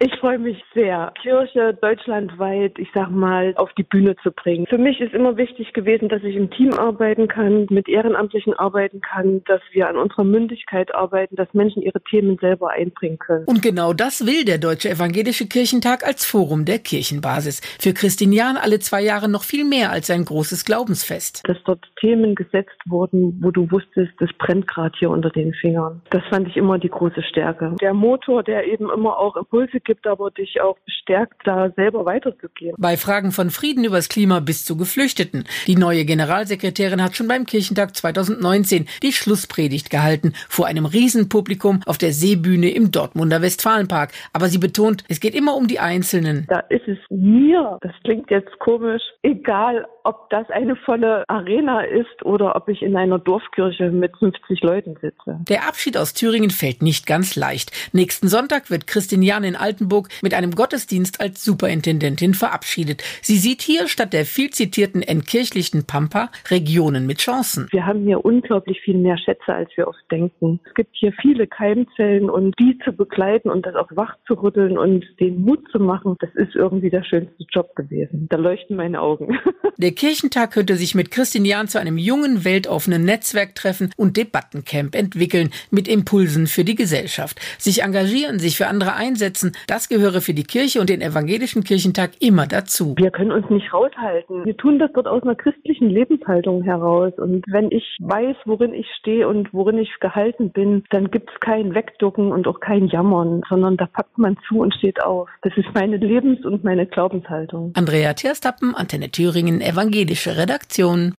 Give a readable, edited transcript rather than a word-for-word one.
Ich freue mich sehr, Kirche deutschlandweit, ich sag mal, auf die Bühne zu bringen. Für mich ist immer wichtig gewesen, dass ich im Team arbeiten kann, mit Ehrenamtlichen arbeiten kann, dass wir an unserer Mündigkeit arbeiten, dass Menschen ihre Themen selber einbringen können. Und genau das will der Deutsche Evangelische Kirchentag als Forum der Kirchenbasis. Für Christine Jahn alle 2 Jahre noch viel mehr als ein großes Glaubensfest. Dass dort Themen gesetzt wurden, wo du wusstest, das brennt gerade hier unter den Fingern. Das fand ich immer die große Stärke. Der Motor, der eben immer auch Impulse gibt, aber dich auch bestärkt, da selber weiterzugehen. Bei Fragen von Frieden übers Klima bis zu Geflüchteten. Die neue Generalsekretärin hat schon beim Kirchentag 2019 die Schlusspredigt gehalten vor einem Riesenpublikum auf der Seebühne im Dortmunder Westfalenpark. Aber sie betont, es geht immer um die Einzelnen. Da ist es mir, das klingt jetzt komisch, egal, ob das eine volle Arena ist oder ob ich in einer Dorfkirche mit 50 Leuten sitze. Der Abschied aus Thüringen fällt nicht ganz leicht. Nächsten Sonntag wird Christine Jahn in Altenburg mit einem Gottesdienst als Superintendentin verabschiedet. Sie sieht hier statt der viel zitierten entkirchlichten Pampa Regionen mit Chancen. Wir haben hier unglaublich viel mehr Schätze, als wir oft denken. Es gibt hier viele Keimzellen und die zu begleiten und das auch wach zu rütteln und den Mut zu machen, das ist irgendwie der schönste Job gewesen. Da leuchten meine Augen. Der Kirchentag könnte sich mit Christine Jahn zu einem jungen, weltoffenen Netzwerktreffen und Debattencamp entwickeln, mit Impulsen für die Gesellschaft. Sich engagieren, sich für andere einsetzen, das gehöre für die Kirche und den Evangelischen Kirchentag immer dazu. Wir können uns nicht raushalten. Wir tun das dort aus einer christlichen Lebenshaltung heraus. Und wenn ich weiß, worin ich stehe und worin ich gehalten bin, dann gibt es kein Wegducken und auch kein Jammern, sondern da packt man zu und steht auf. Das ist meine Lebens- und meine Glaubenshaltung. Andrea Terstappen, Antenne Thüringen, Evangelische Redaktion.